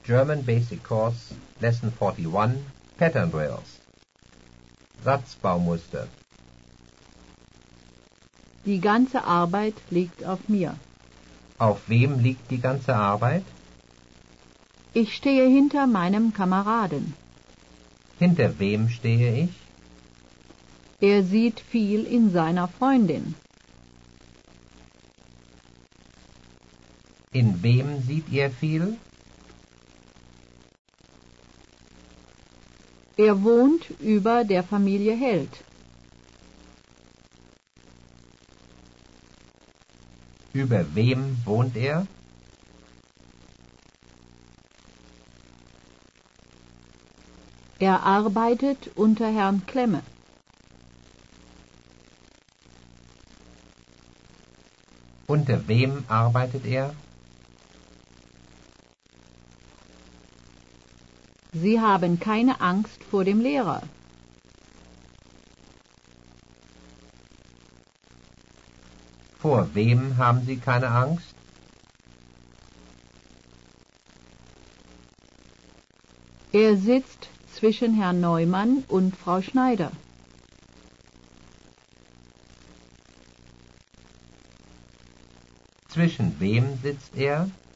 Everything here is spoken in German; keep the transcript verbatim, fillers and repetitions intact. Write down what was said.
German Basic Course, Lesson forty-one, Pattern Drills. Satzbaumuster. Die ganze Arbeit liegt auf mir. Auf wem liegt die ganze Arbeit? Ich stehe hinter meinem Kameraden. Hinter wem stehe ich? Er sieht viel in seiner Freundin. In wem sieht ihr viel? Er wohnt über der Familie Held. Über wem wohnt er? Er arbeitet unter Herrn Klemme. Unter wem arbeitet er? Sie haben keine Angst vor dem Lehrer. Vor wem haben Sie keine Angst? Er sitzt zwischen Herrn Neumann und Frau Schneider. Zwischen wem sitzt er?